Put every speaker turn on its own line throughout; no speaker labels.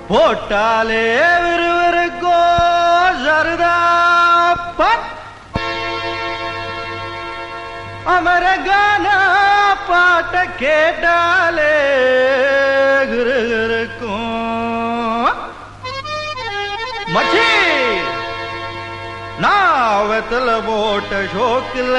போட்டாலே விறுவிறுக்கோ சருதாப்பன் அமரகான பாட்ட கேட்டாலே கிருகிருக்கும் மச்சி நான் வெத்தல போட்ட ஷோக்கில்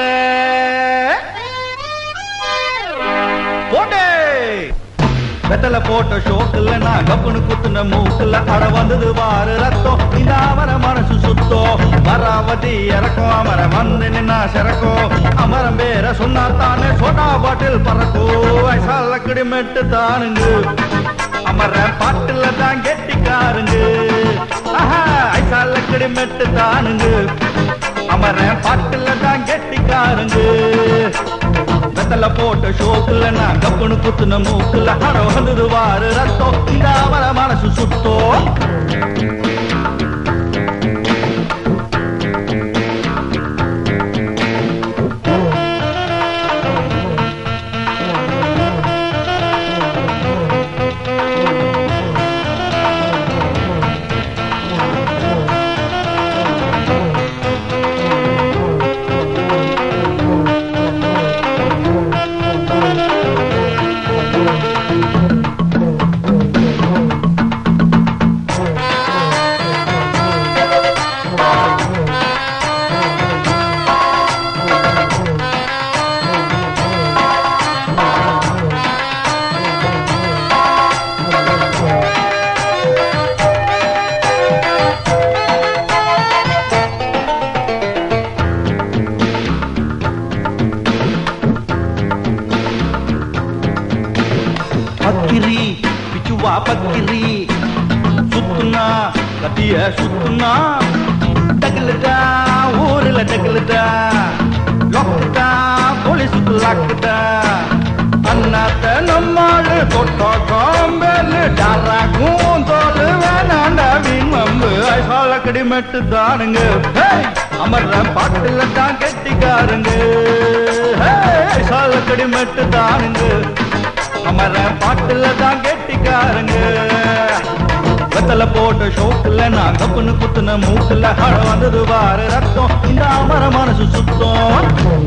போட்டே வெத்தல போட்ட ஷோக்குல நான் கப்புனு குத்துன மூக்குல அட வந்தது வாரு ரத்தம் இந்த அமர மனசு சுத்தோ மராவதி இறக்கும் அமர வந்து நின்னா சிறக்கும் அமரம் பேர சொன்னா தானே சோட்டா பாட்டில் பறக்கோ வயசால கிடிமெட்டு தானுங்க அமர பாட்டுல தான் கெட்டிக்காருங்க வயசால கிடிமெட்டு தானுங்க அமர பாட்டுல தான் கெட்டிக்காருங்க வெத்தல போட்ட ஷோக்குல நான் கப்புனு குத்துன மூக்குல அட வந்தது வாரு ரத்தம் இந்த அவர மனசு சுத்தோ பக்கிரி பிச்சுவா பக்கிரி சுத்துனா கத்திய சுத்துனா டகுலுதா ஊருல டகுலுதா லொக்குதா போலீஸுக்கு லாக்குதா அண்ணாத்த நம்மாளு தொட்டா காம்பேலு டாராக்கும் தோலு வேணாண்டா வீண் மம்பு ஐசால கடிமெட்டு தானுங்க அமர்ற பாட்டுல தான் கெட்டிக்காருங்க ஐசால கடிமெட்டு தானுங்க அமர பாட்டுல தான் கெட்டிக்காரங்க வெத்தல போட்ட ஷோக்குல நான் கப்புனு குத்துன மூக்குல அட வந்தது வாரு ரத்தம் இந்த அமர மனசு சுத்தம்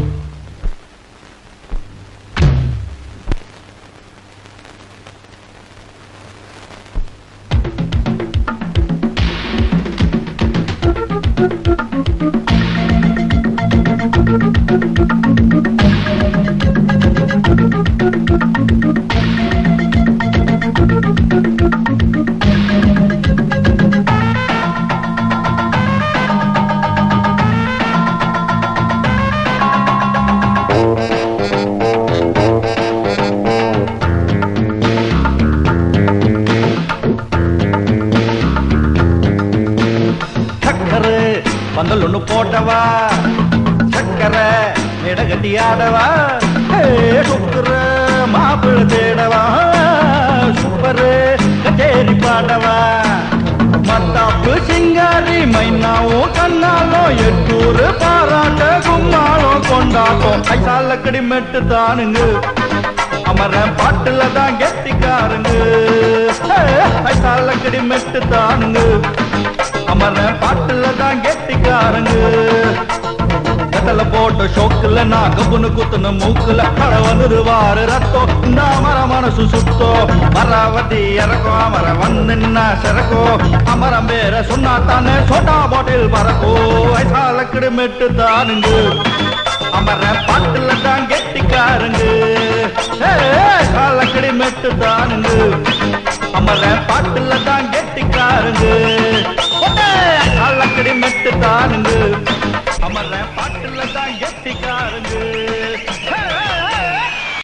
பந்தல் ஒண்ணு போட்டவா சக்கரை இடகட்டி ஆடவா சுக்கர மாப்பிள்ள தேடவா சூப்பரு கச்சேரி பாடவா மத்தாப்பு சிங்காரி மைனாவும் கண்ணாலும் எட்டூரு பாராட்ட கும்மாளும் கொண்டாட்டம் ஐசால கடிமெட்டு தானுங்க அமர பாட்டுல தான் கெட்டிக்காருங்க ஐசால கடிமெட்டு தானுங்க அமர பாட்டுல தான் கெட்டிக்காரங்க வெத்தல போட்ட ஷோக்குல நான் கப்புனு குத்துன மூக்குல அட வந்தது வாரு ரத்தம் இந்த அமர மனசு சுத்தோ மராவதி இறக்கும் அமர வந்து நின்னா சிறக்கோ அமரம் பேர சொன்னா தானே சோட்டா பாட்டில் பறக்கோ ஐசால கிடிமெட்டு தானுங்க அமர பாட்டுல தான் கெட்டிக்காரங்க ஐசால கிடிமெட்டு தானுங்க அமர பாட்டுல தான் கெட்டிக்காரங்க அல்லக்கடி மெட்டு தானுங்க அமர பாட்டுல